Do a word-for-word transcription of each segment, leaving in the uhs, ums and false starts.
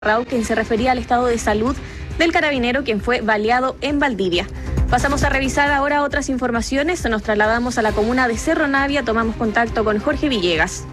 Raúl, quien se refería al estado de salud del carabinero quien fue baleado en Valdivia. Pasamos a revisar ahora otras informaciones. Nos trasladamos a la comuna de Cerro Navia. Tomamos contacto con Jorge Villegas.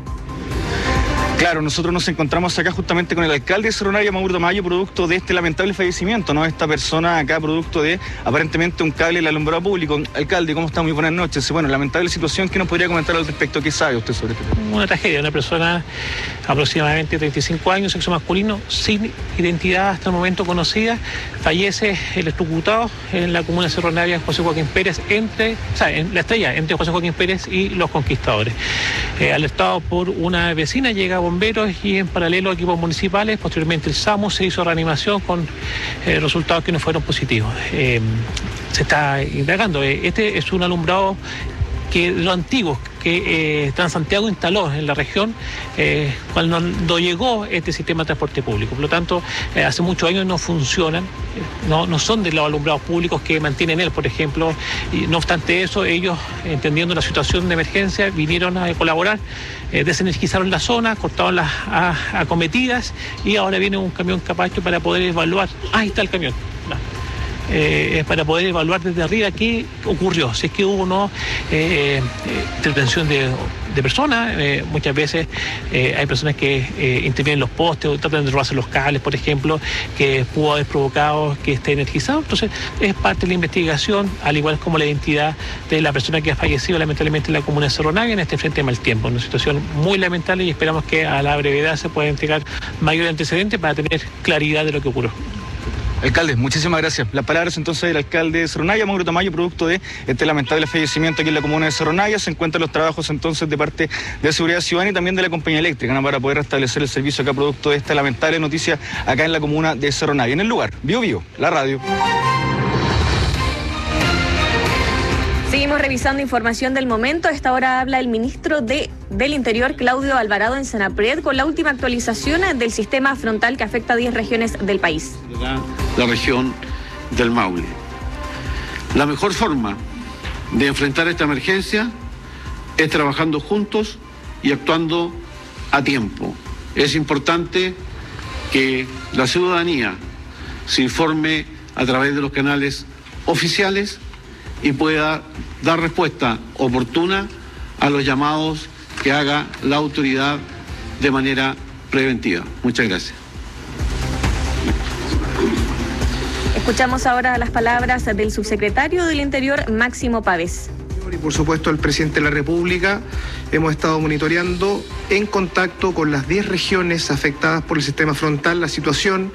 Claro, nosotros nos encontramos acá justamente con el alcalde de Cerro Navia, Mauro Tamayo, producto de este lamentable fallecimiento, ¿no? Esta persona acá, producto de aparentemente un cable en el alumbrado público. Alcalde, ¿cómo está? Muy buenas noches. Bueno, lamentable situación. ¿Qué nos podría comentar al respecto? ¿Qué sabe usted sobre este tema? Una tragedia, una persona aproximadamente treinta y cinco años, sexo masculino, sin identidad hasta el momento conocida, fallece electrocutado en la comuna de Cerro Navia, José Joaquín Pérez, entre, o sea, en la estrella entre José Joaquín Pérez y los Conquistadores. Eh, alertado por una vecina, llega bomberos y en paralelo equipos municipales. Posteriormente el SAMU se hizo reanimación con eh, resultados que no fueron positivos. Eh, se está indagando. Eh, este es un alumbrado que de los antiguos que eh, Transantiago instaló en la región eh, cuando llegó este sistema de transporte público. Por lo tanto, eh, hace muchos años no funcionan, no, no son de los alumbrados públicos que mantienen él, por ejemplo. Y no obstante eso, ellos, entendiendo la situación de emergencia, vinieron a colaborar, eh, desenergizaron la zona, cortaron las a, acometidas y ahora viene un camión capacho para poder evaluar. Ahí está el camión. No. Eh, para poder evaluar desde arriba qué ocurrió, si es que hubo o no eh, eh, intervención de, de personas. Eh, muchas veces eh, hay personas que eh, intervienen en los postes o tratan de robarse los cables, por ejemplo, que pudo haber provocado que esté energizado. Entonces es parte de la investigación, al igual como la identidad de la persona que ha fallecido lamentablemente en la comuna de Cerro Navia en este frente de mal tiempo. Una situación muy lamentable y esperamos que a la brevedad se pueda entregar mayor antecedente para tener claridad de lo que ocurrió. Alcalde, muchísimas gracias. Las palabras entonces del alcalde de Cerro Navia, Mauro Tamayo, producto de este lamentable fallecimiento aquí en la comuna de Cerro Navia. Se encuentran los trabajos entonces de parte de Seguridad Ciudadana y también de la compañía eléctrica, ¿no? Para poder restablecer el servicio acá, producto de esta lamentable noticia acá en la comuna de Cerro Navia. En el lugar, Bio Bio, la radio. Seguimos revisando información del momento. A esta hora habla el ministro de, del Interior, Claudio Alvarado, en Senapred, con la última actualización del sistema frontal que afecta a diez regiones del país. La, la región del Maule. La mejor forma de enfrentar esta emergencia es trabajando juntos y actuando a tiempo. Es importante que la ciudadanía se informe a través de los canales oficiales y pueda dar respuesta oportuna a los llamados que haga la autoridad de manera preventiva. Muchas gracias. Escuchamos ahora las palabras del subsecretario del Interior, Máximo Pavés. Y por supuesto el presidente de la República. Hemos estado monitoreando en contacto con las diez regiones afectadas por el sistema frontal la situación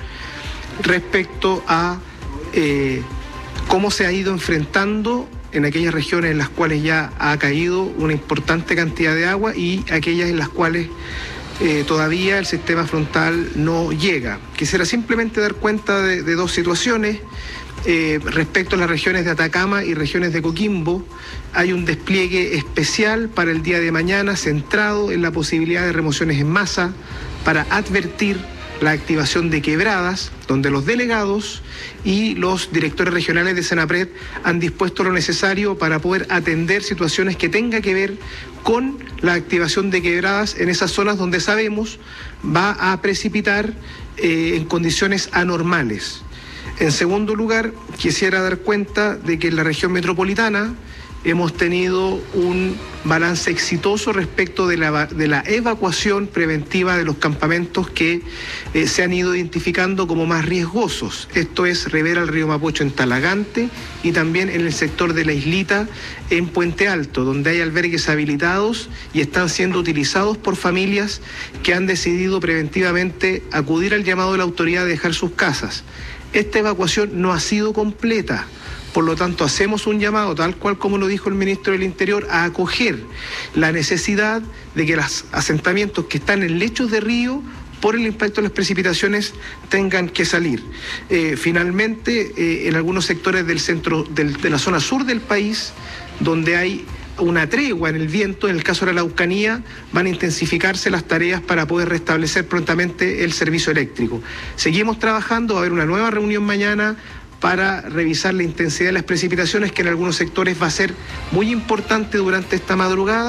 respecto a eh, cómo se ha ido enfrentando en aquellas regiones en las cuales ya ha caído una importante cantidad de agua y aquellas en las cuales eh, todavía el sistema frontal no llega. Quisiera simplemente dar cuenta de, de dos situaciones. Eh, respecto a las regiones de Atacama y regiones de Coquimbo, hay un despliegue especial para el día de mañana centrado en la posibilidad de remociones en masa para advertir la activación de quebradas, donde los delegados y los directores regionales de Senapred han dispuesto lo necesario para poder atender situaciones que tengan que ver con la activación de quebradas en esas zonas donde sabemos va a precipitar eh, en condiciones anormales. En segundo lugar, quisiera dar cuenta de que en la región metropolitana hemos tenido un balance exitoso respecto de la, de la evacuación preventiva de los campamentos que eh, se han ido identificando como más riesgosos. Esto es Rivera al río Mapocho en Talagante y también en el sector de la Islita en Puente Alto, donde hay albergues habilitados y están siendo utilizados por familias que han decidido preventivamente acudir al llamado de la autoridad de dejar sus casas. Esta evacuación no ha sido completa. Por lo tanto, hacemos un llamado, tal cual como lo dijo el ministro del Interior, a acoger la necesidad de que los asentamientos que están en lechos de río, por el impacto de las precipitaciones, tengan que salir. Eh, finalmente, eh, en algunos sectores del centro, del, de la zona sur del país, donde hay una tregua en el viento, en el caso de la Araucanía, van a intensificarse las tareas para poder restablecer prontamente el servicio eléctrico. Seguimos trabajando, va a haber una nueva reunión mañana para revisar la intensidad de las precipitaciones, que en algunos sectores va a ser muy importante durante esta madrugada,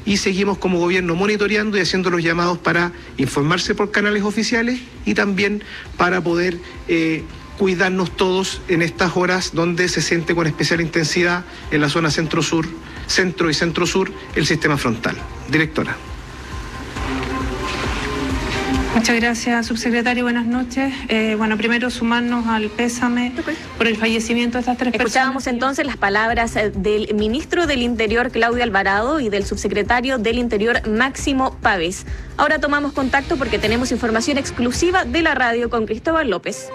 y seguimos como gobierno monitoreando y haciendo los llamados para informarse por canales oficiales y también para poder eh, cuidarnos todos en estas horas donde se siente con especial intensidad en la zona centro-sur, centro y centro-sur el sistema frontal. Directora. Muchas gracias, subsecretario. Buenas noches. Eh, bueno, primero sumarnos al pésame okay. por el fallecimiento de estas tres personas. Escuchábamos entonces las palabras del ministro del Interior, Claudio Alvarado, y del subsecretario del Interior, Máximo Pavés. Ahora tomamos contacto porque tenemos información exclusiva de la radio con Cristóbal López.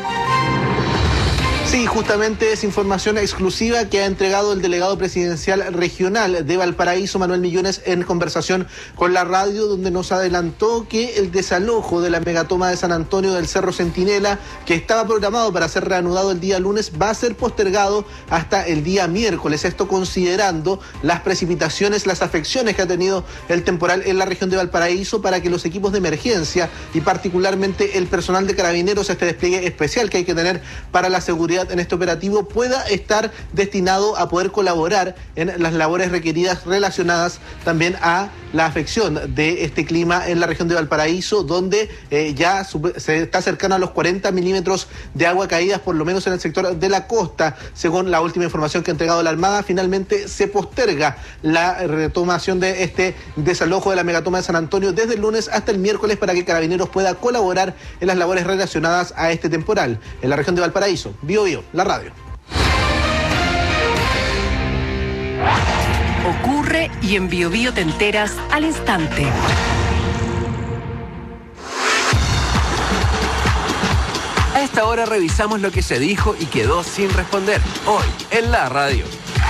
Sí, justamente es información exclusiva que ha entregado el delegado presidencial regional de Valparaíso, Manuel Millones, en conversación con la radio, donde nos adelantó que el desalojo de la megatoma de San Antonio del Cerro Centinela, que estaba programado para ser reanudado el día lunes, va a ser postergado hasta el día miércoles. Esto considerando las precipitaciones, las afecciones que ha tenido el temporal en la región de Valparaíso, para que los equipos de emergencia y particularmente el personal de Carabineros, este despliegue especial que hay que tener para la seguridad en este operativo, pueda estar destinado a poder colaborar en las labores requeridas relacionadas también a la afección de este clima en la región de Valparaíso, donde eh, ya se está cercano a los cuarenta milímetros de agua caídas, por lo menos en el sector de la costa. Según la última información que ha entregado la Armada, finalmente se posterga la retomación de este desalojo de la megatoma de San Antonio desde el lunes hasta el miércoles, para que Carabineros pueda colaborar en las labores relacionadas a este temporal en la región de Valparaíso. Bio Bio, la radio. Ocurre y en Bio Bio te enteras al instante. A esta hora revisamos lo que se dijo y quedó sin responder hoy en la radio.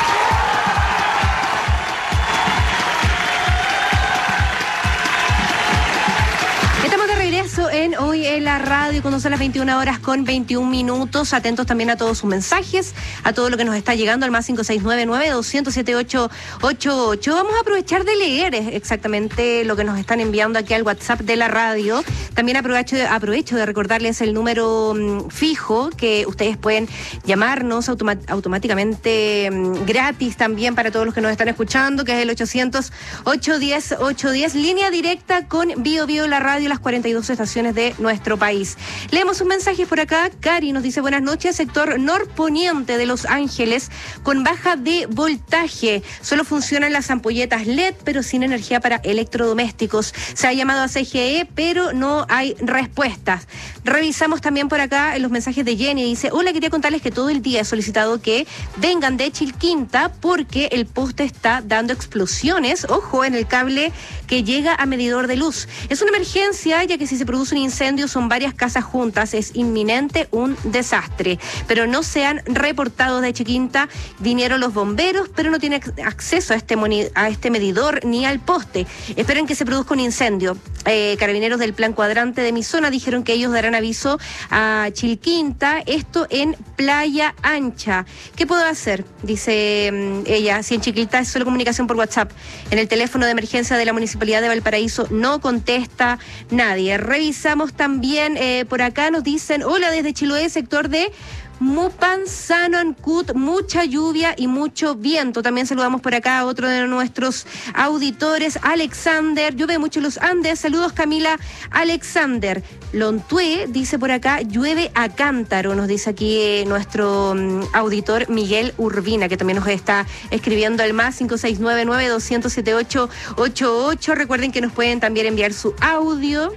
En Hoy en la Radio, cuando son las veintiuna horas con veintiún minutos. Atentos también a todos sus mensajes, a todo lo que nos está llegando al más cinco seis nueve nueve, dos cero siete, ocho ocho ocho. Vamos a aprovechar de leer exactamente lo que nos están enviando aquí al WhatsApp de la radio. También aprovecho de, aprovecho de recordarles el número um, fijo que ustedes pueden llamarnos automa- automáticamente um, gratis también para todos los que nos están escuchando, que es el ochocientos, ochocientos diez, ochocientos diez, línea directa con Bio Bio la radio, las cuarenta y dos estaciones de nuestro país. Leemos un mensaje por acá. Cari nos dice: buenas noches, sector norponiente de Los Ángeles con baja de voltaje. Solo funcionan las ampolletas L E D, pero sin energía para electrodomésticos. Se ha llamado a C G E, pero no hay respuestas. Revisamos también por acá en los mensajes de Jenny. Dice: hola, quería contarles que todo el día he solicitado que vengan de Chilquinta porque el poste está dando explosiones, ojo, en el cable que llega a medidor de luz. Es una emergencia, ya que si se produce un incendio son varias casas juntas, es inminente un desastre. Pero no se han reportado de Chilquinta. Vinieron los bomberos, pero no tienen acceso a este, moni- a este medidor ni al poste. Esperan que se produzca un incendio. Eh, carabineros del Plan Cuadrante de mi zona dijeron que ellos darán aviso a Chilquinta, esto en Playa Ancha. ¿Qué puedo hacer? Dice um, ella, si en Chilquinta es solo comunicación por WhatsApp. En el teléfono de emergencia de la Municipalidad de Valparaíso no contesta nadie. Revisamos también eh, por acá, nos dicen: hola desde Chiloé, sector de Mupanzano, Ancud, mucha lluvia y mucho viento. También saludamos por acá a otro de nuestros auditores, Alexander. Llueve mucho en los Andes. Saludos, Camila Alexander. Lontué dice por acá: llueve a cántaro, nos dice aquí eh, nuestro um, auditor Miguel Urbina, que también nos está escribiendo al más cinco seis nueve nueve, dos cero siete, ocho ocho ocho. Recuerden que nos pueden también enviar su audio.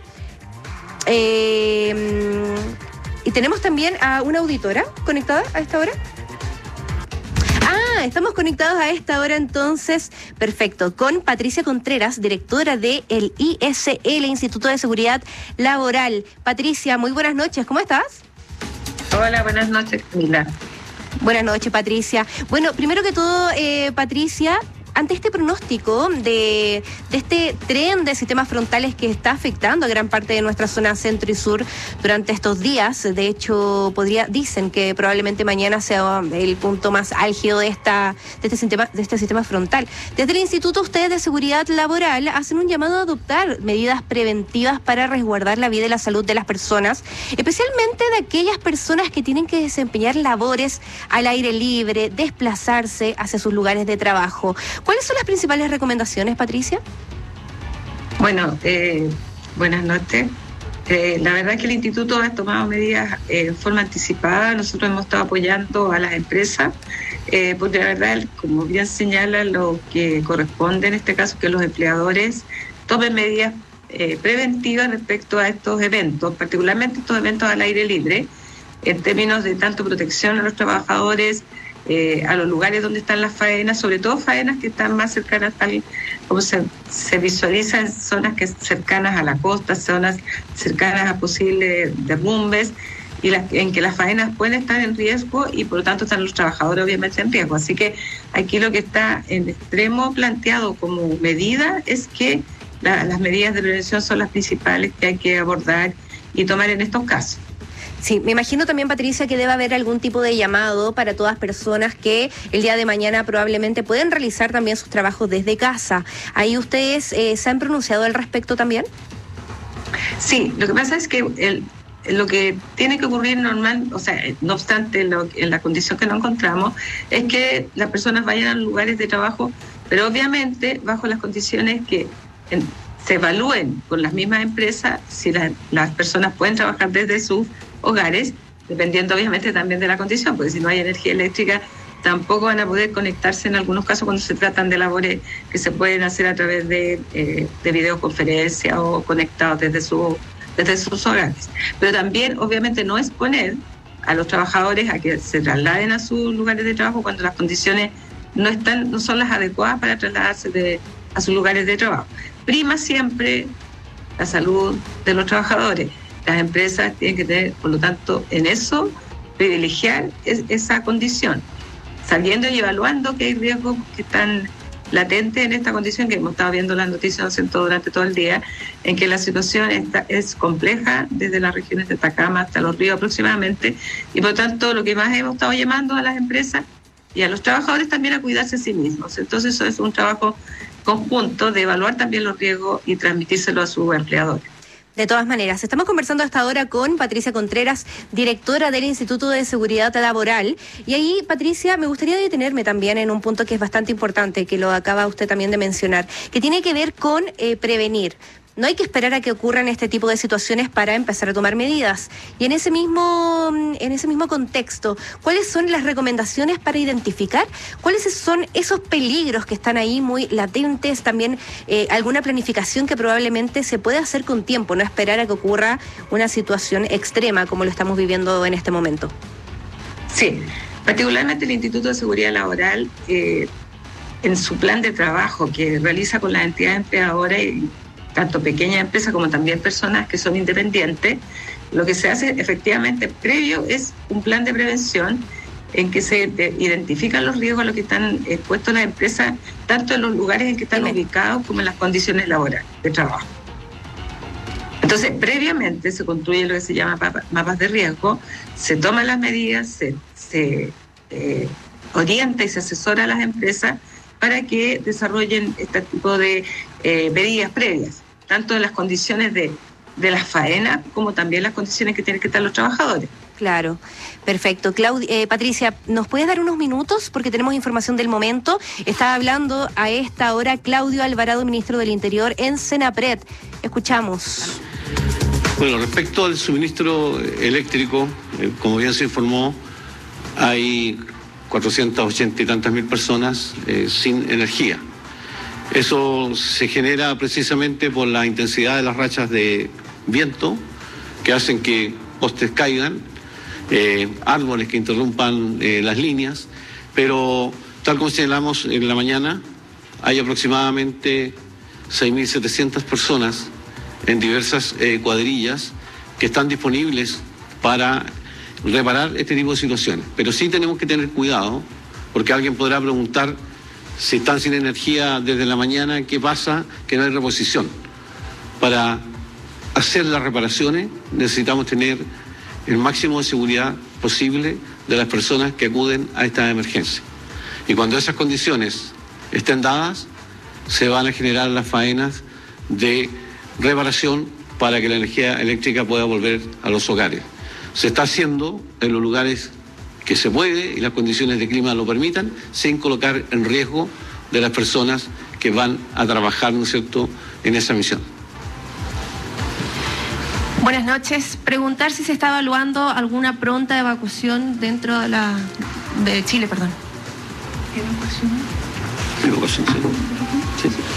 Eh... Y tenemos también a una auditora conectada a esta hora. Ah, estamos conectados a esta hora entonces, perfecto, con Patricia Contreras, directora del I S L, Instituto de Seguridad Laboral. Patricia, muy buenas noches, ¿cómo estás? Hola, buenas noches, Camila. Buenas noches, Patricia. Bueno, primero que todo, eh, Patricia, ante este pronóstico de, de este tren de sistemas frontales que está afectando a gran parte de nuestra zona centro y sur durante estos días, de hecho, podría, dicen que probablemente mañana sea el punto más álgido de esta de este sistema, de este sistema frontal. Desde el Instituto, ustedes de Seguridad Laboral hacen un llamado a adoptar medidas preventivas para resguardar la vida y la salud de las personas, especialmente de aquellas personas que tienen que desempeñar labores al aire libre, desplazarse hacia sus lugares de trabajo. ¿Cuáles son las principales recomendaciones, Patricia? Bueno, eh, buenas noches. Eh, la verdad es que el Instituto ha tomado medidas eh, en forma anticipada. Nosotros hemos estado apoyando a las empresas, eh, porque la verdad, como bien señala, lo que corresponde en este caso es que los empleadores tomen medidas eh, preventivas respecto a estos eventos, particularmente estos eventos al aire libre, en términos de tanto protección a los trabajadores, eh, a los lugares donde están las faenas, sobre todo faenas que están más cercanas, tal como se, se visualiza en zonas que cercanas a la costa, zonas cercanas a posibles derrumbes, y las, en que las faenas pueden estar en riesgo y por lo tanto están los trabajadores obviamente en riesgo. Así que aquí lo que está en extremo planteado como medida es que la, las medidas de prevención son las principales que hay que abordar y tomar en estos casos. Sí, me imagino también, Patricia, que debe haber algún tipo de llamado para todas personas que el día de mañana probablemente pueden realizar también sus trabajos desde casa. ¿Ahí ustedes eh, se han pronunciado al respecto también? Sí, lo que pasa es que el, lo que tiene que ocurrir normal, o sea, no obstante lo, en la condición que nos encontramos, es que las personas vayan a lugares de trabajo, pero obviamente bajo las condiciones que en, se evalúen con las mismas empresas si la, las personas pueden trabajar desde sus hogares, dependiendo obviamente también de la condición, porque si no hay energía eléctrica tampoco van a poder conectarse en algunos casos cuando se tratan de labores que se pueden hacer a través de, eh, de videoconferencia o conectados desde, su, desde sus hogares. Pero también obviamente no exponer a los trabajadores a que se trasladen a sus lugares de trabajo cuando las condiciones no, están, no son las adecuadas para trasladarse de, a sus lugares de trabajo. Prima siempre la salud de los trabajadores. Las empresas tienen que tener, por lo tanto, en eso, privilegiar es, esa condición, sabiendo y evaluando que hay riesgos que están latentes en esta condición, que hemos estado viendo las noticias durante todo el día, en que la situación está, es compleja desde las regiones de Atacama hasta los ríos aproximadamente, y por lo tanto lo que más hemos estado llamando a las empresas y a los trabajadores también a cuidarse a sí mismos. Entonces eso es un trabajo conjunto de evaluar también los riesgos y transmitírselo a sus empleadores. De todas maneras, estamos conversando hasta ahora con Patricia Contreras, directora del Instituto de Seguridad Laboral. Y ahí, Patricia, me gustaría detenerme también en un punto que es bastante importante, que lo acaba usted también de mencionar, que tiene que ver con eh, prevenir. No hay que esperar a que ocurran este tipo de situaciones para empezar a tomar medidas. Y en ese mismo, en ese mismo contexto, ¿cuáles son las recomendaciones para identificar cuáles son esos peligros que están ahí muy latentes? También eh, alguna planificación que probablemente se puede hacer con tiempo, no esperar a que ocurra una situación extrema como lo estamos viviendo en este momento. Sí, particularmente el Instituto de Seguridad Laboral, eh, en su plan de trabajo que realiza con las entidades empleadoras y tanto pequeñas empresas como también personas que son independientes, lo que se hace efectivamente previo es un plan de prevención en que se identifican los riesgos a los que están expuestos las empresas, tanto en los lugares en que están ubicados como en las condiciones laborales de trabajo. Entonces, previamente se construye lo que se llama mapas de riesgo, se toman las medidas, se, se eh, orienta y se asesora a las empresas para que desarrollen este tipo de eh, medidas previas, tanto en las condiciones de, de las faenas como también las condiciones que tienen que estar los trabajadores. Claro, perfecto. Claudia, eh, Patricia, ¿nos puedes dar unos minutos? Porque tenemos información del momento. Está hablando a esta hora Claudio Alvarado, ministro del Interior, en Senapred. Escuchamos. Bueno, respecto al suministro eléctrico, eh, como bien se informó, hay cuatrocientas ochenta y tantas mil personas eh, sin energía. Eso se genera precisamente por la intensidad de las rachas de viento que hacen que postes caigan, eh, árboles que interrumpan eh, las líneas, pero tal como señalamos en la mañana, hay aproximadamente seis mil setecientas personas en diversas eh, cuadrillas que están disponibles para reparar este tipo de situaciones. Pero sí tenemos que tener cuidado, porque alguien podrá preguntar si están sin energía desde la mañana, ¿qué pasa? Que no hay reposición. Para hacer las reparaciones necesitamos tener el máximo de seguridad posible de las personas que acuden a esta emergencia. Y cuando esas condiciones estén dadas, se van a generar las faenas de reparación para que la energía eléctrica pueda volver a los hogares. Se está haciendo en los lugares que se puede y las condiciones de clima lo permitan, sin colocar en riesgo de las personas que van a trabajar, ¿no es cierto?, en esa misión. Buenas noches. Preguntar si se está evaluando alguna pronta evacuación dentro de la de Chile, perdón. ¿Evacuación? Evacuación, sí. Sí, sí.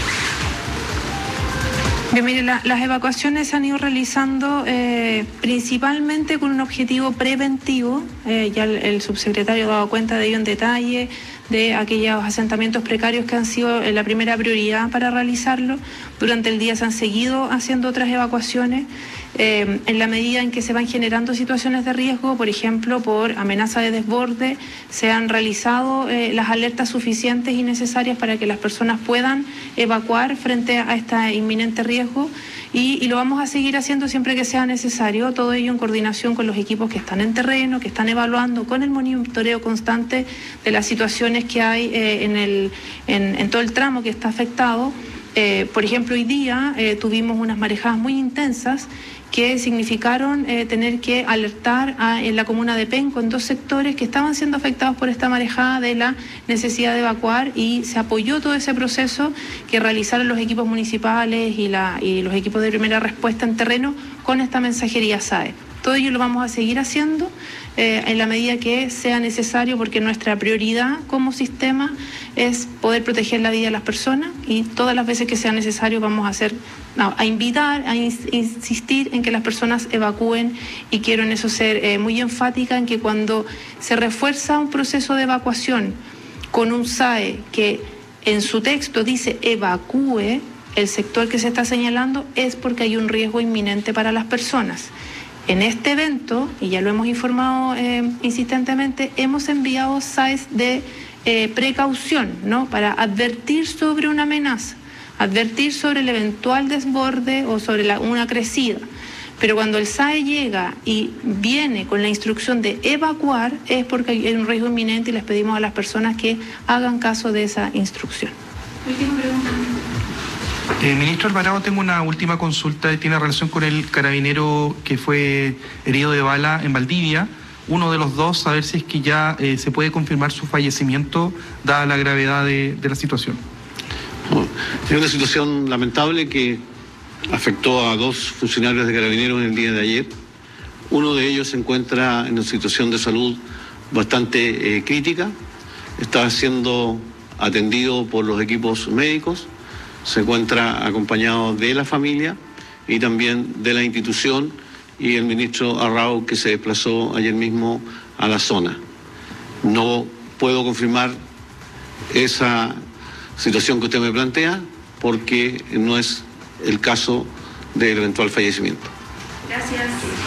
Bien, mire, la, las evacuaciones se han ido realizando eh, principalmente con un objetivo preventivo. Eh, ya el, el subsecretario ha dado cuenta de ello en detalle, de aquellos asentamientos precarios que han sido eh, la primera prioridad para realizarlo. Durante el día se han seguido haciendo otras evacuaciones. Eh, en la medida en que se van generando situaciones de riesgo, por ejemplo, por amenaza de desborde, se han realizado eh, las alertas suficientes y necesarias para que las personas puedan evacuar frente a este inminente riesgo y, y lo vamos a seguir haciendo siempre que sea necesario, todo ello en coordinación con los equipos que están en terreno, que están evaluando con el monitoreo constante de las situaciones que hay eh, en, el, en, en todo el tramo que está afectado. Eh, por ejemplo, hoy día eh, tuvimos unas marejadas muy intensas que significaron eh, tener que alertar a, en la comuna de Penco, en dos sectores que estaban siendo afectados por esta marejada, de la necesidad de evacuar, y se apoyó todo ese proceso que realizaron los equipos municipales y, la, y los equipos de primera respuesta en terreno con esta mensajería S A E. Todo ello lo vamos a seguir haciendo eh, en la medida que sea necesario, porque nuestra prioridad como sistema es poder proteger la vida de las personas, y todas las veces que sea necesario vamos a hacer, no, a invitar, a in, insistir en que las personas evacúen, y quiero en eso ser eh, muy enfática en que cuando se refuerza un proceso de evacuación con un S A E que en su texto dice evacúe el sector que se está señalando, es porque hay un riesgo inminente para las personas. En este evento, y ya lo hemos informado eh, insistentemente, hemos enviado S A Es de eh, precaución, ¿no?, para advertir sobre una amenaza, advertir sobre el eventual desborde o sobre la, una crecida. Pero cuando el S A E llega y viene con la instrucción de evacuar, es porque hay un riesgo inminente y les pedimos a las personas que hagan caso de esa instrucción. Última pregunta. Eh, ministro Alvarado, tengo una última consulta y tiene relación con el carabinero que fue herido de bala en Valdivia. Uno de los dos, a ver si es que ya eh, se puede confirmar su fallecimiento, dada la gravedad de, de la situación. Bueno, es una situación lamentable que afectó a dos funcionarios de Carabineros en el día de ayer. Uno de ellos se encuentra en una situación de salud bastante eh, crítica. Está siendo atendido por los equipos médicos. Se encuentra acompañado de la familia y también de la institución y el ministro Arrau, que se desplazó ayer mismo a la zona. No puedo confirmar esa situación que usted me plantea porque no es el caso del eventual fallecimiento. Gracias.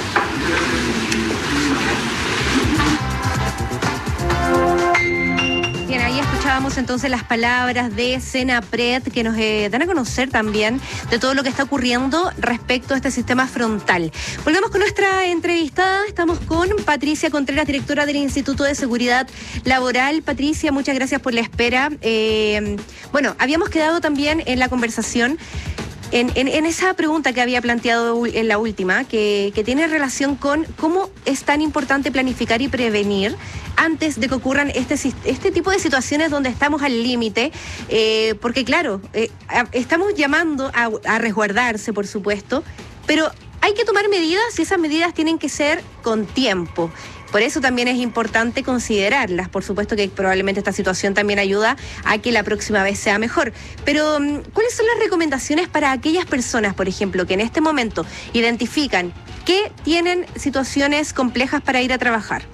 Bien, ahí escuchábamos entonces las palabras de Senapred, que nos eh, dan a conocer también de todo lo que está ocurriendo respecto a este sistema frontal. Volvemos con nuestra entrevistada. Estamos con Patricia Contreras, directora del Instituto de Seguridad Laboral. Patricia, muchas gracias por la espera. Eh, bueno, habíamos quedado también en la conversación En, en, en esa pregunta que había planteado en la última, que, que tiene relación con cómo es tan importante planificar y prevenir antes de que ocurran este, este tipo de situaciones donde estamos al límite, eh, porque claro, eh, estamos llamando a, a resguardarse, por supuesto, pero hay que tomar medidas y esas medidas tienen que ser con tiempo. Por eso también es importante considerarlas. Por supuesto que probablemente esta situación también ayuda a que la próxima vez sea mejor. Pero, ¿cuáles son las recomendaciones para aquellas personas, por ejemplo, que en este momento identifican que tienen situaciones complejas para ir a trabajar?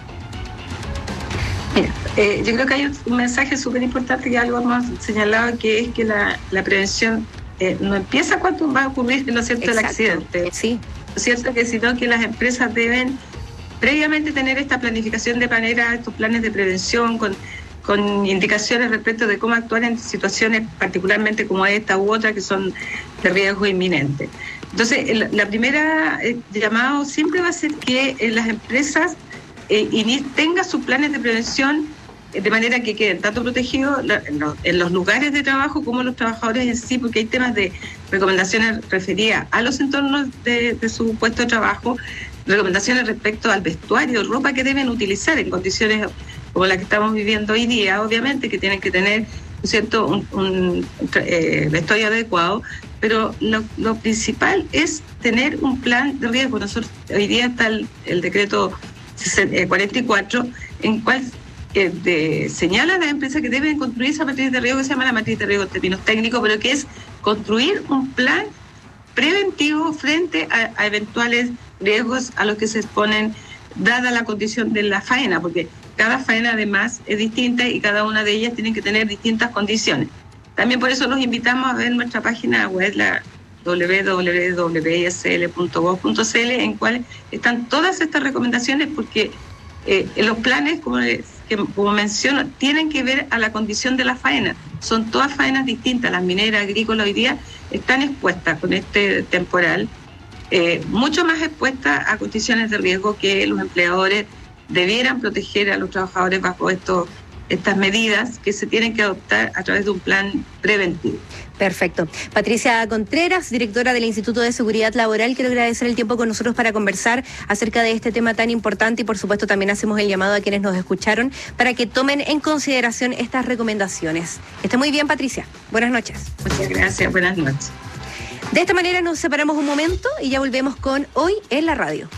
Mira, eh, yo creo que hay un mensaje súper importante que algo hemos señalado, que es que la, la prevención eh, no empieza cuando va a ocurrir, ¿no es cierto?, el accidente. Sí. ¿No es cierto? Que sino que las empresas deben previamente tener esta planificación de manera, estos planes de prevención con, con indicaciones respecto de cómo actuar en situaciones particularmente como esta u otra que son de riesgo inminente. Entonces, el, la primera eh, llamado siempre va a ser que eh, las empresas eh, tengan sus planes de prevención eh, de manera que queden tanto protegidos la, en, los, en los lugares de trabajo como los trabajadores en sí, porque hay temas de recomendaciones referidas a los entornos de, de su puesto de trabajo, recomendaciones respecto al vestuario, ropa que deben utilizar en condiciones como la que estamos viviendo hoy día, obviamente, que tienen que tener ¿no es cierto?, un, un eh, vestuario adecuado, pero lo, lo principal es tener un plan de riesgo. Nosotros, hoy día está el, el decreto cuarenta y cuatro, en cual eh, de, señala a las empresas que deben construir esa matriz de riesgo, que se llama la matriz de riesgo en términos técnicos, pero que es construir un plan preventivo frente a, a eventuales riesgos a los que se exponen, dada la condición de la faena, porque cada faena además es distinta y cada una de ellas tiene que tener distintas condiciones. También por eso los invitamos a ver nuestra página web, la doble u doble u doble u punto i s l punto gov punto c l, en cual están todas estas recomendaciones, porque eh, los planes, como, les, que, como menciono, tienen que ver a la condición de la faena. Son todas faenas distintas. Las mineras, agrícolas hoy día están expuestas con este temporal, eh, mucho más expuestas a condiciones de riesgo, que los empleadores debieran proteger a los trabajadores bajo estos estas medidas que se tienen que adoptar a través de un plan preventivo. Perfecto. Patricia Contreras, directora del Instituto de Seguridad Laboral, quiero agradecer el tiempo con nosotros para conversar acerca de este tema tan importante, y por supuesto también hacemos el llamado a quienes nos escucharon para que tomen en consideración estas recomendaciones. Esté muy bien, Patricia. Buenas noches. Muchas gracias. Buenas noches. De esta manera nos separamos un momento y ya volvemos con Hoy en la Radio.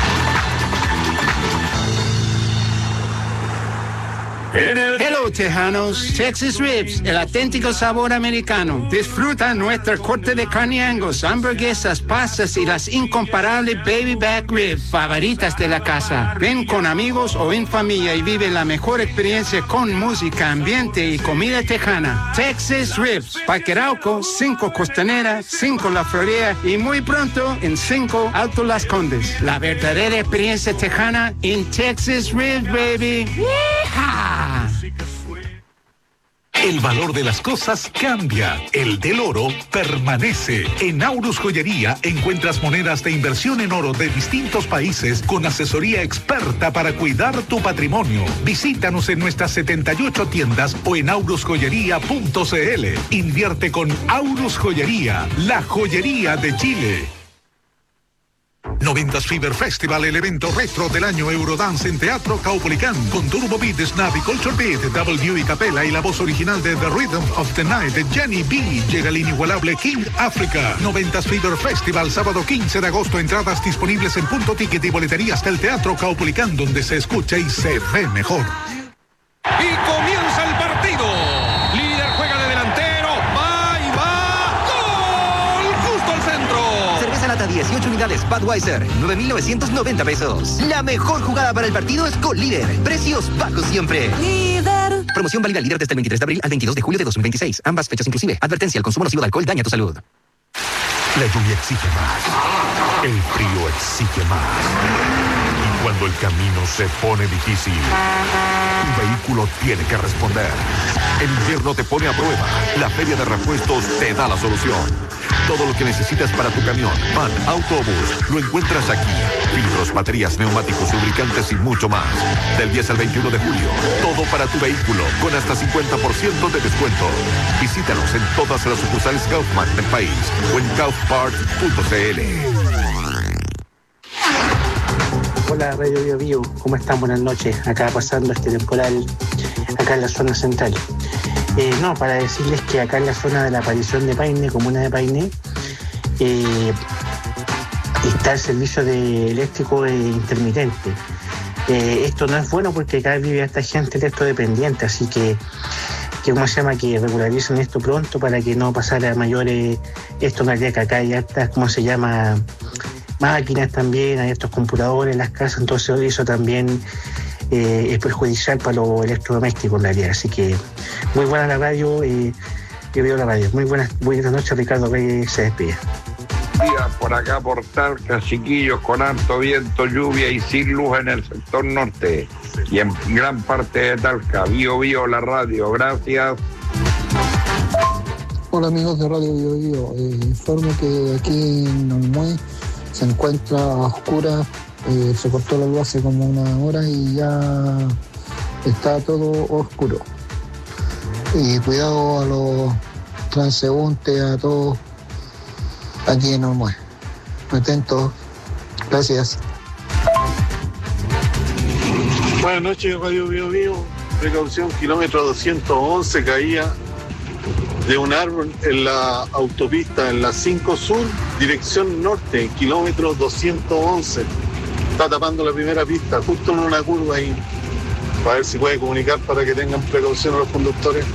Hello, tejanos. Texas Ribs, el auténtico sabor americano. Disfruta nuestro corte de carne Angus, hamburguesas, pastas y las incomparables baby back ribs favoritas de la casa. Ven con amigos o en familia y vive la mejor experiencia con música, ambiente y comida tejana. Texas Ribs, Parque Arauco, cinco Costanera, cinco La Florida y muy pronto en cinco Alto Las Condes. La verdadera experiencia tejana en Texas Ribs, baby. ¡Yeehaw! El valor de las cosas cambia, el del oro permanece. En Aurus Joyería encuentras monedas de inversión en oro de distintos países con asesoría experta para cuidar tu patrimonio. Visítanos en nuestras setenta y ocho tiendas o en aurus joyería punto c l. Invierte con Aurus Joyería, la joyería de Chile. noventas Fever Festival, el evento retro del año Eurodance en Teatro Caupolicán, con Turbo Beat, Snap y Culture Beat, W y Capella y la voz original de The Rhythm of the Night de Jenny B. Llega el inigualable King Africa. noventas Fever Festival, sábado quince de agosto. Entradas disponibles en Punto Ticket y boleterías del Teatro Caupolicán, donde se escucha y se ve mejor. Y comienza el partido. Líder juega de delantero. Va y va. ¡Gol! Justo al centro. Cerveza lata dieciocho unidades Budweiser, nueve mil novecientos noventa pesos. La mejor jugada para el partido es con Líder. Precios bajos siempre. Líder. Promoción válida al líder desde el veintitrés de abril al veintidós de julio de dos mil veintiséis. Ambas fechas inclusive. Advertencia: el consumo nocivo de alcohol daña tu salud. La lluvia exige más. El frío exige más. Y cuando el camino se pone difícil, tu vehículo tiene que responder. El invierno te pone a prueba. La Feria de Repuestos te da la solución. Todo lo que necesitas para tu camión, van, autobús, lo encuentras aquí. Filtros, baterías, neumáticos, lubricantes y mucho más. Del diez al veintiuno de julio, todo para tu vehículo, con hasta cincuenta por ciento de descuento. Visítanos en todas las sucursales Kaufman del país o en kaufpart punto c l. Hola Radio Bio Bio, ¿cómo están? Buenas noches. Acá pasando este temporal, acá en la zona central. Eh, no, para decirles que acá en la zona de la aparición de Paine, comuna de Paine, eh, está el servicio de eléctrico eh, intermitente. Eh, esto no es bueno porque acá vive esta gente electrodependiente, así que, que ¿cómo se llama? Que regularicen esto pronto para que no pasara a mayores. Esto no haría que acá hay hartas, ¿cómo se llama? Máquinas también, hay estos computadores en las casas, entonces eso también eh, es perjudicial para los electrodomésticos en realidad. Así que muy buena la radio, eh, yo veo la radio. Muy buenas, buenas noches, Ricardo Reyes se despide. Días por acá por Talca, chiquillos, con harto viento, lluvia y sin luz en el sector norte y en gran parte de Talca. Bio Bio la radio, gracias. Hola amigos de Radio Bio Bio, eh, informo que aquí en Olmué se encuentra a oscuras, eh, se cortó la luz hace como una hora y ya está todo oscuro. Y cuidado a los transeúntes, a todos aquí en Olmué. Atentos, gracias. Buenas noches, Radio Bio Bio. Precaución, kilómetro doscientos once, caía de un árbol en la autopista, en la cinco Sur, dirección norte, kilómetro doscientos once. Está tapando la primera pista, justo en una curva ahí. Para ver si puede comunicar para que tengan precaución a los conductores.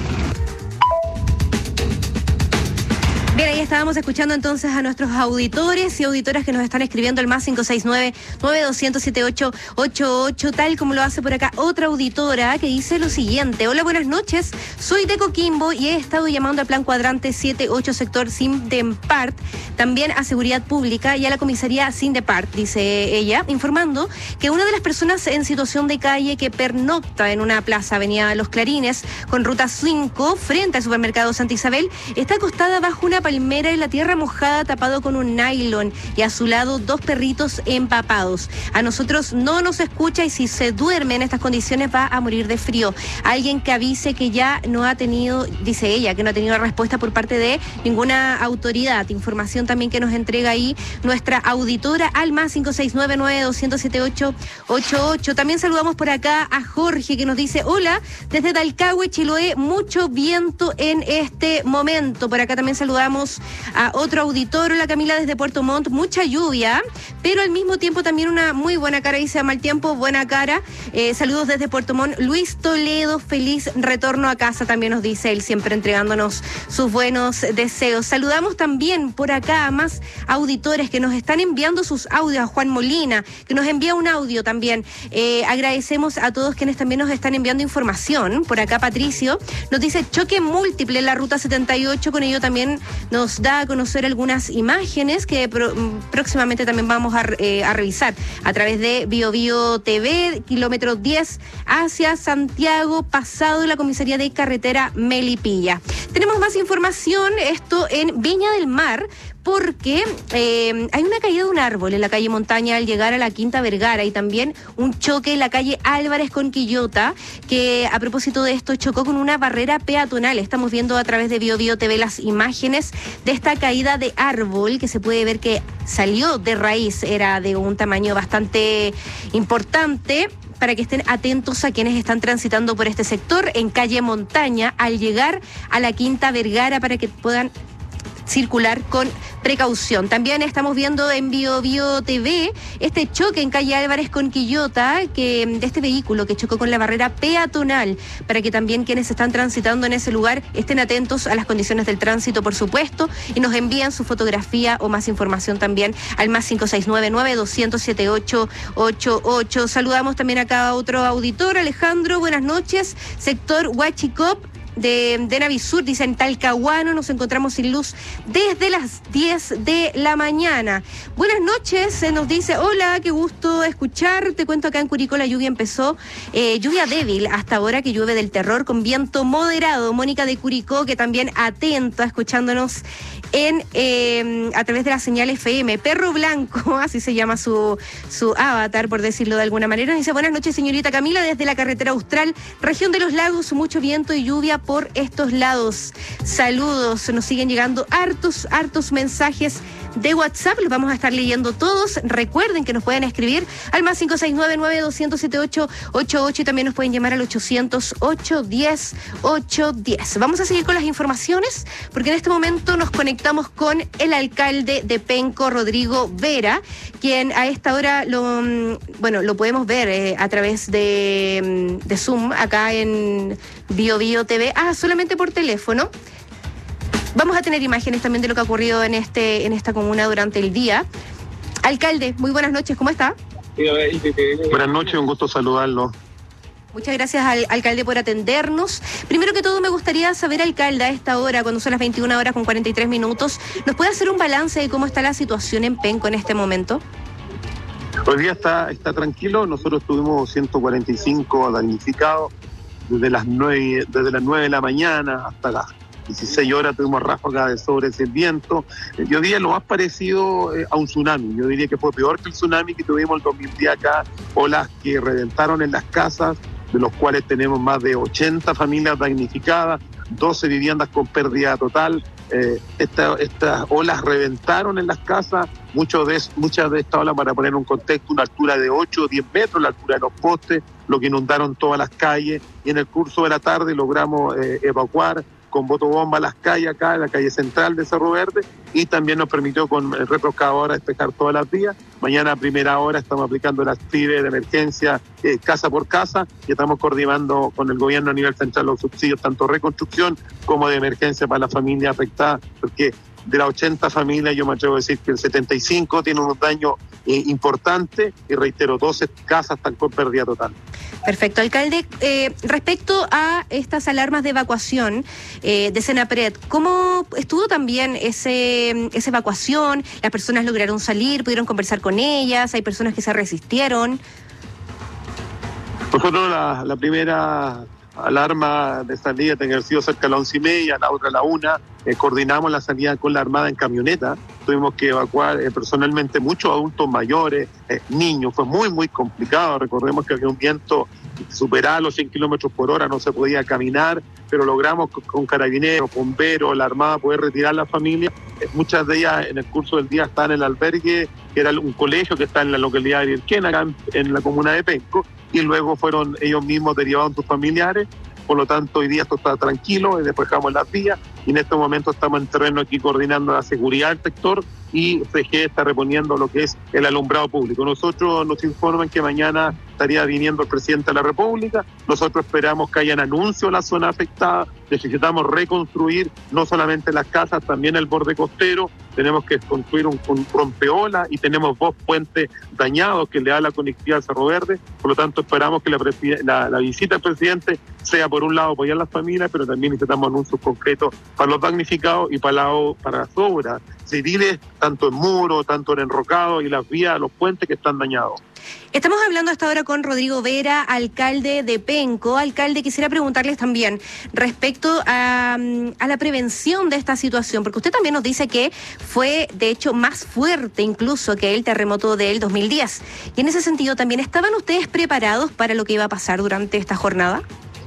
Bien, ahí estábamos escuchando entonces a nuestros auditores y auditoras que nos están escribiendo el más cinco seis nueve, nueve dos cero cero, siete ocho ocho ocho, tal como lo hace por acá otra auditora que dice lo siguiente. Hola, buenas noches, soy de Coquimbo y he estado llamando al Plan Cuadrante siete ocho sector Sindepart, también a Seguridad Pública y a la comisaría Sindepart, dice ella, informando que una de las personas en situación de calle que pernocta en una plaza avenida Los Clarines con ruta cinco frente al supermercado Santa Isabel está acostada bajo una palmera en la tierra mojada tapado con un nylon y a su lado dos perritos empapados. A nosotros no nos escucha y si se duerme en estas condiciones va a morir de frío. Alguien que avise que ya no ha tenido, dice ella, que no ha tenido respuesta por parte de ninguna autoridad. Información también que nos entrega ahí nuestra auditora al más cinco seis nueve, nueve dos cero cero, siete ocho ocho ocho. También saludamos por acá a Jorge que nos dice, hola, desde Talcahué, Chiloé, mucho viento en este momento. Por acá también saludamos a otro auditor, la Camila desde Puerto Montt, mucha lluvia, pero al mismo tiempo también una muy buena cara, dice a mal tiempo, buena cara. Eh, saludos desde Puerto Montt, Luis Toledo, feliz retorno a casa, también nos dice él, siempre entregándonos sus buenos deseos. Saludamos también por acá a más auditores que nos están enviando sus audios, a Juan Molina, que nos envía un audio también. Eh, agradecemos a todos quienes también nos están enviando información. Por acá Patricio nos dice choque múltiple en la ruta setenta y ocho, con ello también nos da a conocer algunas imágenes que pro, próximamente también vamos a, eh, a revisar a través de Bio Bio T V, kilómetro diez hacia Santiago, pasado la comisaría de carretera Melipilla. Tenemos más información, esto en Viña del Mar, porque eh, hay una caída de un árbol en la calle Montaña al llegar a la Quinta Vergara y también un choque en la calle Álvarez con Quillota, que a propósito de esto chocó con una barrera peatonal. Estamos viendo a través de Bio Bio T V las imágenes de esta caída de árbol que se puede ver que salió de raíz, era de un tamaño bastante importante, para que estén atentos a quienes están transitando por este sector en calle Montaña al llegar a la Quinta Vergara para que puedan circular con precaución. También estamos viendo en Bio Bio T V este choque en calle Álvarez con Quillota, que de este vehículo que chocó con la barrera peatonal, para que también quienes están transitando en ese lugar estén atentos a las condiciones del tránsito, por supuesto, y nos envían su fotografía o más información también al más cinco seis nueve, nueve dos cero cero, siete ocho ocho ocho. Saludamos también acá a otro auditor, Alejandro, buenas noches, sector Huachicop de, de Navisur, dice en Talcahuano, nos encontramos sin luz desde las diez de la mañana. Buenas noches, se nos dice, hola, qué gusto escuchar, te cuento acá en Curicó la lluvia empezó, eh, lluvia débil hasta ahora que llueve del terror con viento moderado. Mónica de Curicó, que también atenta, escuchándonos en eh, a través de la señal F M. Perro Blanco, así se llama su, su avatar, por decirlo de alguna manera. Dice, buenas noches, señorita Camila, desde la carretera Austral, región de los lagos, mucho viento y lluvia por estos lados. Saludos, nos siguen llegando hartos, hartos mensajes de WhatsApp, los vamos a estar leyendo todos. Recuerden que nos pueden escribir al más cinco seis nueve, nueve dos cero cero, siete ocho ocho ocho y también nos pueden llamar al ochocientos, ocho diez, ocho diez. Vamos a seguir con las informaciones porque en este momento nos conectamos con el alcalde de Penco, Rodrigo Vera, quien a esta hora lo, bueno, lo podemos ver eh, a través de, de Zoom acá en Bio Bio T V, ah, solamente por teléfono. Vamos a tener imágenes también de lo que ha ocurrido en este en esta comuna durante el día. Alcalde, muy buenas noches, ¿cómo está? Buenas noches, un gusto saludarlo. Muchas gracias al alcalde por atendernos. Primero que todo me gustaría saber, alcalde, a esta hora, cuando son las veintiuna horas con cuarenta y tres minutos, ¿nos puede hacer un balance de cómo está la situación en Penco en este momento? Hoy día está, está tranquilo, nosotros tuvimos ciento cuarenta y cinco damnificados desde las nueve, desde las nueve de la mañana hasta las dieciséis horas tuvimos ráfagas de sobre ese viento. Yo diría lo más parecido eh, a un tsunami. Yo diría que fue peor que el tsunami que tuvimos el dos mil diez acá, olas que reventaron en las casas, de los cuales tenemos más de ochenta familias damnificadas, doce viviendas con pérdida total. Eh, esta, estas olas reventaron en las casas, muchos de, muchas de estas olas, para poner un contexto, una altura de ocho o diez metros, la altura de los postes, lo que inundaron todas las calles, y en el curso de la tarde logramos eh, evacuar con botobomba a las calles acá, en la calle central de Cerro Verde, y también nos permitió con el retroexcavador despejar todas las vías. Mañana a primera hora estamos aplicando las T I V de emergencia eh, casa por casa, y estamos coordinando con el gobierno a nivel central los subsidios, tanto reconstrucción como de emergencia para las familias afectadas, porque de las ochenta familias yo me atrevo a decir que el setenta y cinco tiene unos daños eh, importantes, y reitero, doce casas están con pérdida total. Perfecto, alcalde. Eh, respecto a estas alarmas de evacuación eh, de Senapred, ¿cómo estuvo también ese, esa evacuación? ¿Las personas lograron salir, pudieron conversar con ellas? ¿Hay personas que se resistieron? Nosotros la, la primera alarma de salida tenía que haber sido cerca de las once y media, la otra a la una. Eh, coordinamos la salida con la Armada en camioneta. Tuvimos que evacuar eh, personalmente muchos adultos mayores, eh, niños. Fue muy, muy complicado. Recordemos que había un viento que superaba los cien kilómetros por hora, no se podía caminar, pero logramos con, con carabineros, bomberos, la Armada poder retirar a la familia. Eh, muchas de ellas en el curso del día están en el albergue, que era un colegio que está en la localidad de Virquena, acá en, en la comuna de Penco, y luego fueron ellos mismos derivados a sus familiares. Por lo tanto, hoy día esto está tranquilo, despejamos las vías, y en este momento estamos en terreno aquí coordinando la seguridad del sector, y C G está reponiendo lo que es el alumbrado público. Nosotros nos informan que mañana estaría viniendo el presidente de la República. Nosotros esperamos que hayan anuncios en la zona afectada. Necesitamos reconstruir no solamente las casas, también el borde costero. Tenemos que construir un, un rompeola, y tenemos dos puentes dañados que le da la conectividad al Cerro Verde. Por lo tanto, esperamos que la, la, la visita del presidente sea, por un lado, apoyar a las familias, pero también necesitamos anuncios concretos para los damnificados y para, la, para las obras civiles, tanto en muro, tanto en enrocado, y las vías, los puentes que están dañados. Estamos hablando hasta ahora con Rodrigo Vera, alcalde de Penco. Alcalde, quisiera preguntarles también respecto a, a la prevención de esta situación, porque usted también nos dice que fue, de hecho, más fuerte incluso que el terremoto del dos mil diez. Y en ese sentido también, ¿estaban ustedes preparados para lo que iba a pasar durante esta jornada?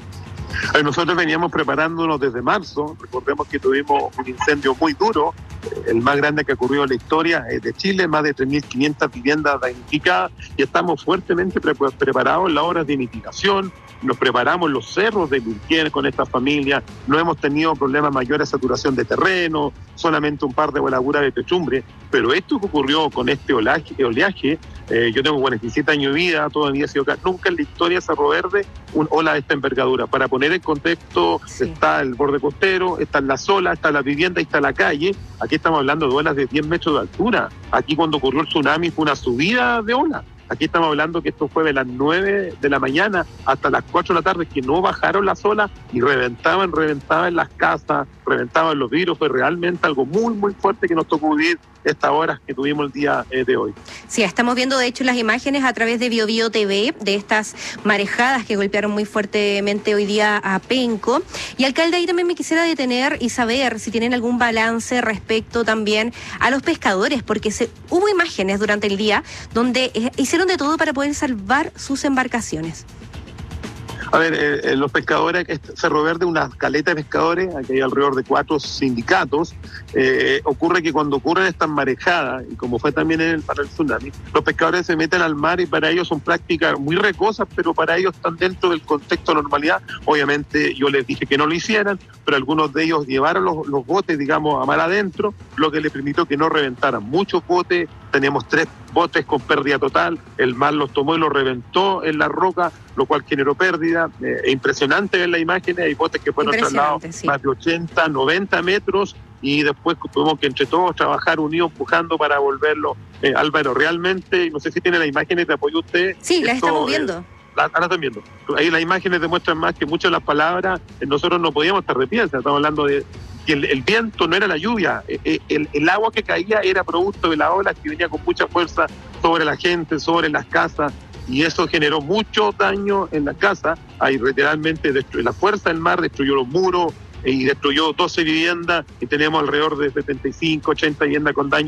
Nosotros veníamos preparándonos desde marzo. Recordemos que tuvimos un incendio muy duro, el más grande que ocurrió en la historia de Chile, más de tres mil quinientas viviendas damnificadas, y estamos fuertemente pre preparados en las obras de mitigación. Nos preparamos en los cerros de Virquena con esta familia. No hemos tenido problemas mayores de saturación de terreno, solamente un par de voladuras de techumbre, pero esto que ocurrió con este oleaje, oleaje eh, yo tengo cuarenta y siete años de vida, todavía he sido acá, nunca en la historia de Cerro Verde un ola de esta envergadura. Para poner en contexto, sí, está el borde costero, están las olas, está la vivienda y está la calle. Aquí estamos hablando de olas de diez metros de altura. Aquí cuando ocurrió el tsunami fue una subida de olas. Aquí estamos hablando que esto fue de las nueve de la mañana hasta las cuatro de la tarde, que no bajaron las olas y reventaban, reventaban las casas, reventaban los vidrios. Fue realmente algo muy, muy fuerte que nos tocó vivir estas horas que tuvimos el día eh, de hoy. Sí, estamos viendo de hecho las imágenes a través de Bio Bio T V de estas marejadas que golpearon muy fuertemente hoy día a Penco. Y alcalde, ahí también me quisiera detener y saber si tienen algún balance respecto también a los pescadores, porque se, hubo imágenes durante el día donde eh, hicieron de todo para poder salvar sus embarcaciones. A ver, eh, los pescadores, Cerro Verde, una caleta de pescadores, aquí hay alrededor de cuatro sindicatos. Eh, ocurre que cuando ocurren estas marejadas, y como fue también en el, para el tsunami, los pescadores se meten al mar, y para ellos son prácticas muy recosas, pero para ellos están dentro del contexto de normalidad. Obviamente yo les dije que no lo hicieran, pero algunos de ellos llevaron los, los botes, digamos, a mar adentro, lo que les permitió que no reventaran muchos botes. Teníamos tres botes con pérdida total, el mar los tomó y los reventó en la roca, lo cual generó pérdida. Eh, es impresionante ver las imágenes, hay botes que fueron trasladados sí. más de ochenta, noventa metros, y después tuvimos que entre todos trabajar unidos, empujando para volverlo. Eh, Álvaro, realmente, no sé si tiene las imágenes de apoyo usted. Sí, las estamos viendo. Eh, ahora están viendo. Ahí las imágenes demuestran más que muchas de las palabras, eh, nosotros no podíamos estar de pie. Estamos hablando de que el, el viento no era la lluvia, eh, el, el agua que caía era producto de la ola que venía con mucha fuerza sobre la gente, sobre las casas, y eso generó mucho daño en la casa. Ahí literalmente destruyó la fuerza del mar, destruyó los muros y destruyó doce viviendas, y tenemos alrededor de setenta y cinco, ochenta viviendas con daño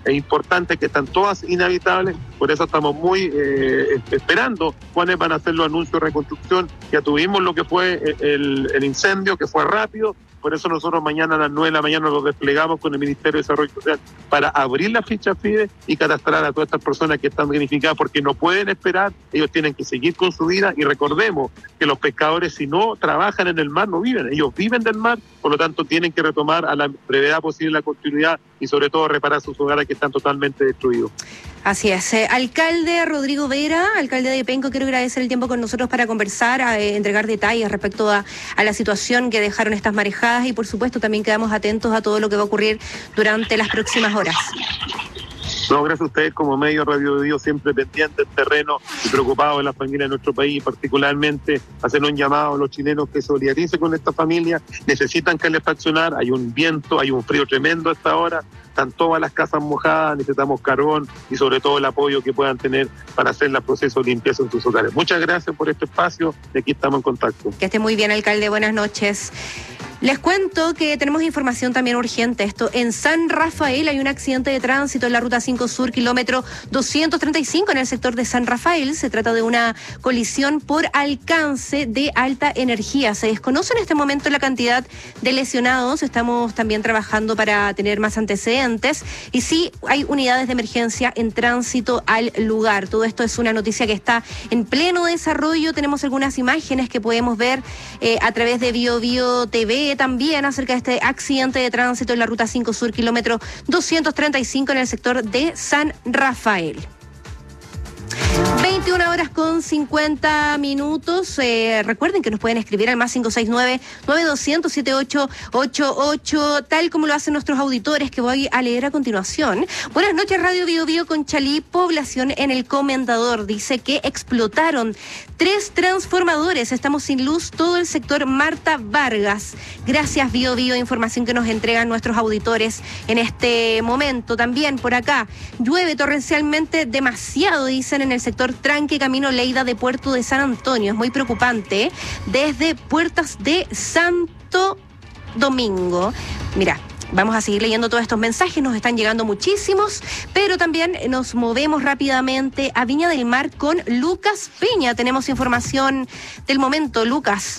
e importantes que están todas inhabitables. Por eso estamos muy eh, esperando cuáles van a ser los anuncios de reconstrucción. Ya tuvimos lo que fue el, el incendio, que fue rápido. Por eso nosotros mañana a las nueve de la mañana lo desplegamos con el Ministerio de Desarrollo Social para abrir la ficha FIDE y catastrar a todas estas personas que están damnificadas, porque no pueden esperar, ellos tienen que seguir con su vida. Y recordemos que los pescadores, si no trabajan en el mar, no viven, ellos viven del mar, por lo tanto tienen que retomar a la brevedad posible la continuidad y sobre todo reparar sus hogares que están totalmente destruidos. Así es. Eh, alcalde Rodrigo Vera, alcalde de Penco, quiero agradecer el tiempo con nosotros para conversar, a, eh, entregar detalles respecto a, a la situación que dejaron estas marejadas y por supuesto también quedamos atentos a todo lo que va a ocurrir durante las próximas horas. No, gracias a ustedes como medio Radio Bio, siempre pendiente del terreno y preocupados de la familia de nuestro país, particularmente hacer un llamado a los chilenos que se solidaricen con esta familia. Necesitan calefaccionar, hay un viento, hay un frío tremendo a esta hora, están todas las casas mojadas, necesitamos carbón y sobre todo el apoyo que puedan tener para hacer el proceso de limpieza en sus hogares. Muchas gracias por este espacio y aquí estamos en contacto. Que esté muy bien, alcalde, buenas noches. Les cuento que tenemos información también urgente. Esto, en San Rafael hay un accidente de tránsito en la Ruta cinco Sur, kilómetro doscientos treinta y cinco en el sector de San Rafael. Se trata de una colisión por alcance de alta energía. Se desconoce en este momento la cantidad de lesionados. Estamos también trabajando para tener más antecedentes. Y sí, hay unidades de emergencia en tránsito al lugar. Todo esto es una noticia que está en pleno desarrollo. Tenemos algunas imágenes que podemos ver eh, a través de Bio Bio T V también acerca de este accidente de tránsito en la Ruta cinco Sur, kilómetro doscientos treinta y cinco en el sector de San Rafael. veintiuna horas con cincuenta minutos. Eh, recuerden que nos pueden escribir al más cinco seis nueve, nueve dos cero cero, siete ocho ocho ocho, tal como lo hacen nuestros auditores, que voy a leer a continuación. Buenas noches, Radio Bio Bio con Chalí, población en el Comendador. Dice que explotaron tres transformadores. Estamos sin luz, todo el sector Marta Vargas. Gracias, Bio Bio, información que nos entregan nuestros auditores en este momento. También por acá, llueve torrencialmente demasiado, dicen, en el sector Tranque, camino Leida de Puerto de San Antonio. Es muy preocupante. Desde Puertas de Santo Domingo. Mira, vamos a seguir leyendo todos estos mensajes, nos están llegando muchísimos, pero también nos movemos rápidamente a Viña del Mar con Lucas Peña. Tenemos información del momento, Lucas.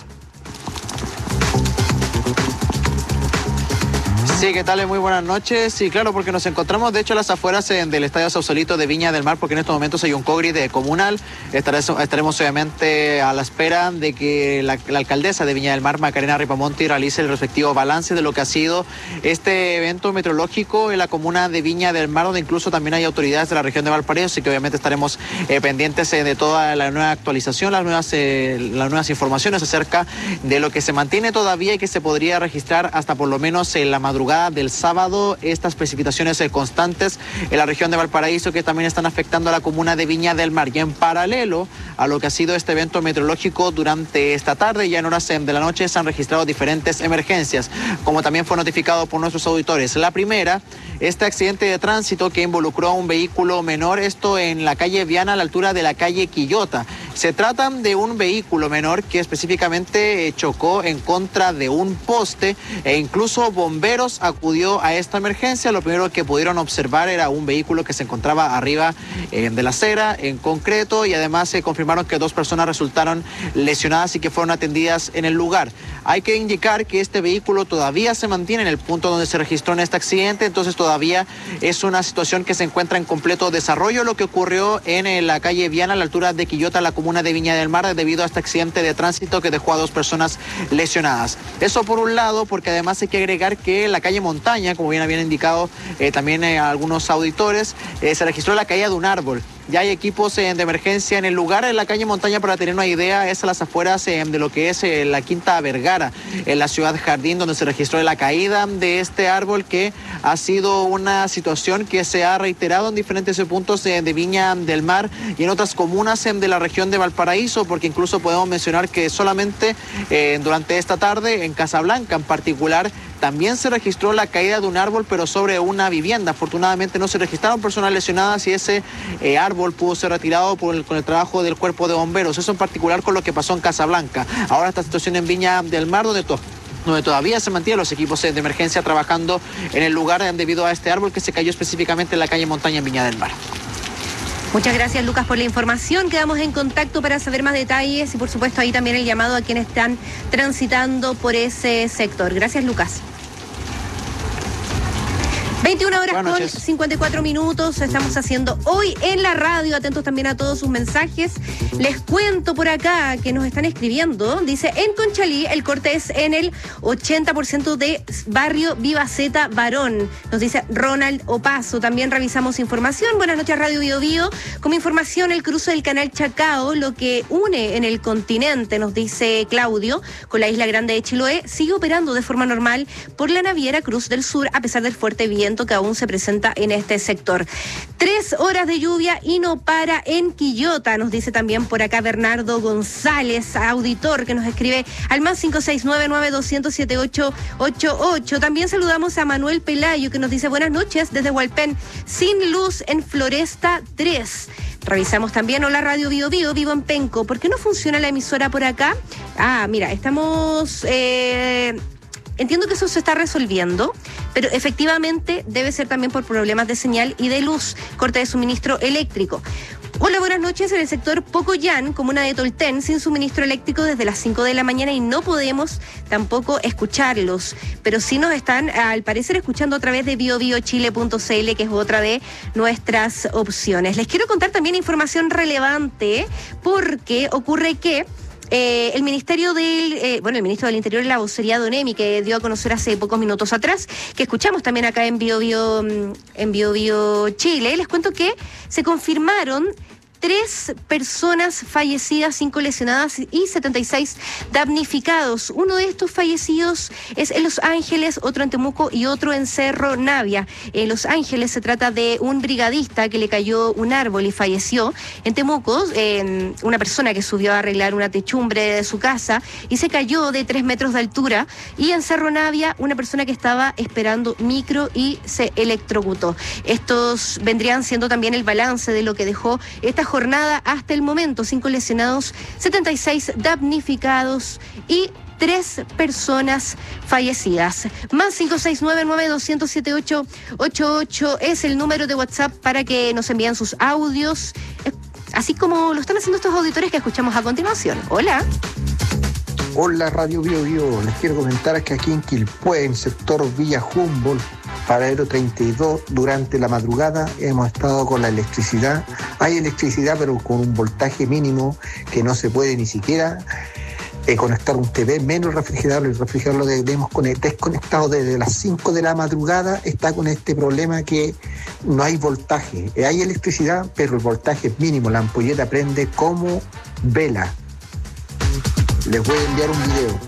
Sí, ¿qué tal? Muy buenas noches. Sí, claro, porque nos encontramos, de hecho, a las afueras eh, del Estadio Sausalito de Viña del Mar, porque en estos momentos hay un cogri de comunal. Estaremos, estaremos obviamente a la espera de que la, la alcaldesa de Viña del Mar, Macarena Ripamonti, realice el respectivo balance de lo que ha sido este evento meteorológico en la comuna de Viña del Mar, donde incluso también hay autoridades de la región de Valparaíso, así que obviamente estaremos eh, pendientes eh, de toda la nueva actualización, las nuevas, eh, las nuevas informaciones acerca de lo que se mantiene todavía y que se podría registrar hasta por lo menos en la madrugada del sábado, estas precipitaciones eh, constantes en la región de Valparaíso, que también están afectando a la comuna de Viña del Mar. Y en paralelo a lo que ha sido este evento meteorológico durante esta tarde, ya en horas de la noche se han registrado diferentes emergencias, como también fue notificado por nuestros auditores. La primera, este accidente de tránsito que involucró a un vehículo menor, esto en la calle Viana, a la altura de la calle Quillota. Se trata de un vehículo menor que específicamente chocó en contra de un poste e incluso bomberos acudió a esta emergencia. Lo primero que pudieron observar era un vehículo que se encontraba arriba eh, de la acera en concreto, y además se confirmaron que dos personas resultaron lesionadas y que fueron atendidas en el lugar. Hay que indicar que este vehículo todavía se mantiene en el punto donde se registró en este accidente, entonces todavía es una situación que se encuentra en completo desarrollo, lo que ocurrió en la calle Viana, a la altura de Quillota, la comuna de Viña del Mar, debido a este accidente de tránsito que dejó a dos personas lesionadas. Eso por un lado, porque además hay que agregar que en la calle Montaña, como bien habían indicado eh, también eh, algunos auditores, eh, se registró la caída de un árbol. Ya hay equipos eh, de emergencia en el lugar. En la calle Montaña, para tener una idea, es a las afueras eh, de lo que es eh, la Quinta Vergara, en la ciudad Jardín, donde se registró la caída de este árbol, que ha sido una situación que se ha reiterado en diferentes puntos eh, de Viña del Mar y en otras comunas eh, de la región de Valparaíso, porque incluso podemos mencionar que solamente eh, durante esta tarde en Casablanca en particular también se registró la caída de un árbol, pero sobre una vivienda. Afortunadamente no se registraron personas lesionadas y ese eh, árbol pudo ser retirado por el, con el trabajo del cuerpo de bomberos. Eso en particular con lo que pasó en Casablanca. Ahora esta situación en Viña del Mar, donde todo donde todavía se mantienen los equipos de emergencia trabajando en el lugar debido a este árbol que se cayó específicamente en la calle Montaña en Viña del Mar. Muchas gracias, Lucas, por la información. Quedamos en contacto para saber más detalles y, por supuesto, ahí también el llamado a quienes están transitando por ese sector. Gracias, Lucas. veintiuna horas con cincuenta y cuatro minutos, estamos haciendo hoy en la radio, atentos también a todos sus mensajes. Les cuento por acá que nos están escribiendo, dice, en Conchalí el corte es en el ochenta por ciento de barrio Vivaceta Barón, nos dice Ronald Opaso. También revisamos información, buenas noches Radio Bio Bio, como información el cruce del canal Chacao, lo que une en el continente, nos dice Claudio, con la isla grande de Chiloé, sigue operando de forma normal por la naviera Cruz del Sur, a pesar del fuerte viento que aún se presenta en este sector. Tres horas de lluvia y no para en Quillota, nos dice también por acá Bernardo González, auditor, que nos escribe al más cinco seis nueve nueve dos cero siete ocho ocho ocho. También saludamos a Manuel Pelayo, que nos dice buenas noches desde Hualpén, sin luz en Floresta tres. Revisamos también, hola Radio Bio Bio, vivo en Penco. ¿Por qué no funciona la emisora por acá? Ah, mira, estamos... Eh, Entiendo que eso se está resolviendo, pero efectivamente debe ser también por problemas de señal y de luz, corte de suministro eléctrico. Hola, buenas noches. En el sector Pocoyán, comuna de Tolten, sin suministro eléctrico desde las cinco de la mañana y no podemos tampoco escucharlos, pero sí nos están, al parecer, escuchando a través de bio bio chile punto c l, que es otra de nuestras opciones. Les quiero contar también información relevante, porque ocurre que Eh, el Ministerio del, eh, bueno, el Ministro del Interior, la vocería de ONEMI, que dio a conocer hace pocos minutos atrás, que escuchamos también acá en Bio Bio, en Bio Bio Chile, les cuento que se confirmaron tres personas fallecidas, cinco lesionadas y setenta y seis damnificados. Uno de estos fallecidos es en Los Ángeles, otro en Temuco y otro en Cerro Navia. En Los Ángeles se trata de un brigadista que le cayó un árbol y falleció. En Temuco, eh, una persona que subió a arreglar una techumbre de su casa y se cayó de tres metros de altura. Y en Cerro Navia, una persona que estaba esperando micro y se electrocutó. Estos vendrían siendo también el balance de lo que dejó esta jornada hasta el momento: cinco lesionados, setenta y seis damnificados y tres personas fallecidas. Más cinco seis nueve nueve dos cero siete ocho ocho ocho es el número de WhatsApp para que nos envíen sus audios, así como lo están haciendo estos auditores que escuchamos a continuación. Hola. Hola Radio Bio Bio, les quiero comentar que aquí en Quilpué, en sector Villa Humboldt, paradero treinta y dos, durante la madrugada hemos estado con la electricidad. Hay electricidad, pero con un voltaje mínimo que no se puede ni siquiera eh, conectar un T V, menos refrigerador. El refrigerador lo debemos desconectado desde las cinco de la madrugada. Está con este problema que no hay voltaje. Eh, hay electricidad, pero el voltaje es mínimo. La ampolleta prende como vela. Les voy a enviar un video.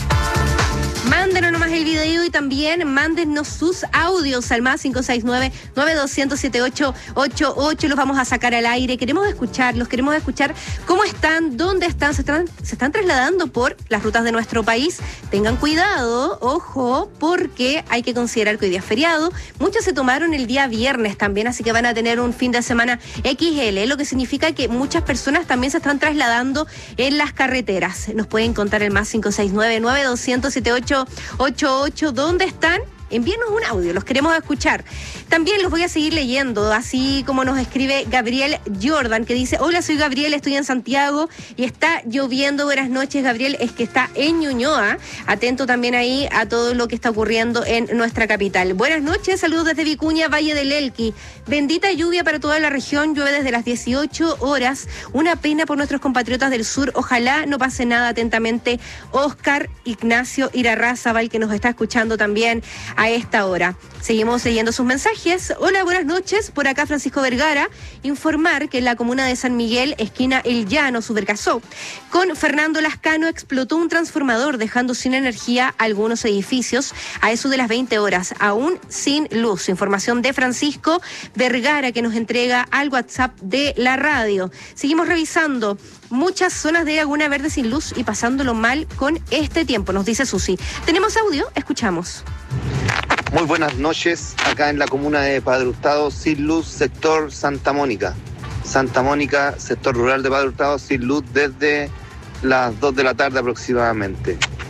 Mándenos nomás el video y también mándenos sus audios al más cinco seis nueve nueve dos cero siete ocho ocho ocho. Los vamos a sacar al aire. Queremos escucharlos, queremos escuchar cómo están, dónde están. Se están, se están trasladando por las rutas de nuestro país. Tengan cuidado, ojo, porque hay que considerar que hoy día es feriado. Muchos se tomaron el día viernes también, así que van a tener un fin de semana equis ele, lo que significa que muchas personas también se están trasladando en las carreteras. Nos pueden contar el más cinco seis nueve nueve dos cero siete ocho ocho ocho. ¿Dónde están? Envíenos un audio, los queremos escuchar. También los voy a seguir leyendo, así como nos escribe Gabriel Jordan, que dice: hola, soy Gabriel, estoy en Santiago y está lloviendo. Buenas noches, Gabriel, es que está en Ñuñoa. Atento también ahí a todo lo que está ocurriendo en nuestra capital. Buenas noches, saludos desde Vicuña, Valle del Elqui. Bendita lluvia para toda la región, llueve desde las dieciocho horas. Una pena por nuestros compatriotas del sur, ojalá no pase nada. Atentamente, Oscar Ignacio Irarrázaval, que nos está escuchando también a esta hora. Seguimos leyendo sus mensajes. Hola, buenas noches. Por acá Francisco Vergara. Informar que en la comuna de San Miguel, esquina El Llano, Subercasó, con Fernando Lascano, explotó un transformador dejando sin energía algunos edificios a eso de las veinte horas, aún sin luz. Información de Francisco Vergara, que nos entrega al WhatsApp de la radio. Seguimos revisando. Muchas zonas de Laguna Verde sin luz y pasándolo mal con este tiempo, nos dice Susi. ¿Tenemos audio? Escuchamos. Muy buenas noches, acá en la comuna de Padre Hurtado, sin luz, sector Santa Mónica. Santa Mónica, sector rural de Padre Hurtado, sin luz desde las dos de la tarde aproximadamente.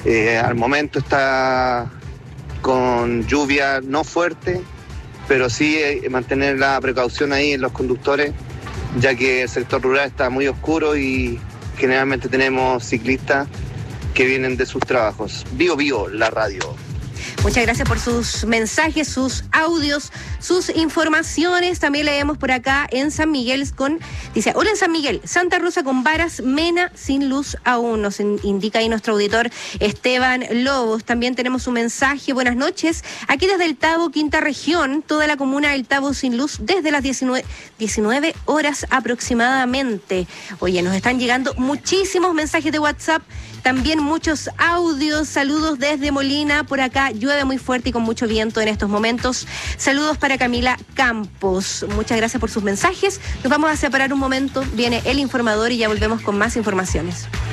Eh, al momento está con lluvia no fuerte, pero sí eh, mantener la precaución ahí en los conductores, ya que el sector rural está muy oscuro y generalmente tenemos ciclistas que vienen de sus trabajos. Bio Bio, la radio. Muchas gracias por sus mensajes, sus audios, sus informaciones. También leemos por acá en San Miguel con, dice, hola en San Miguel, Santa Rosa con varas, Mena sin luz aún, nos indica ahí nuestro auditor Esteban Lobos. También tenemos un mensaje, buenas noches, aquí desde el Tabo, Quinta Región, toda la comuna del Tabo sin luz desde las diecinueve horas aproximadamente. Oye, nos están llegando muchísimos mensajes de WhatsApp, también muchos audios, saludos desde Molina, por acá llueve muy fuerte y con mucho viento en estos momentos. Saludos para Camila Campos, muchas gracias por sus mensajes. Nos vamos a separar un momento, viene el informador y ya volvemos con más informaciones.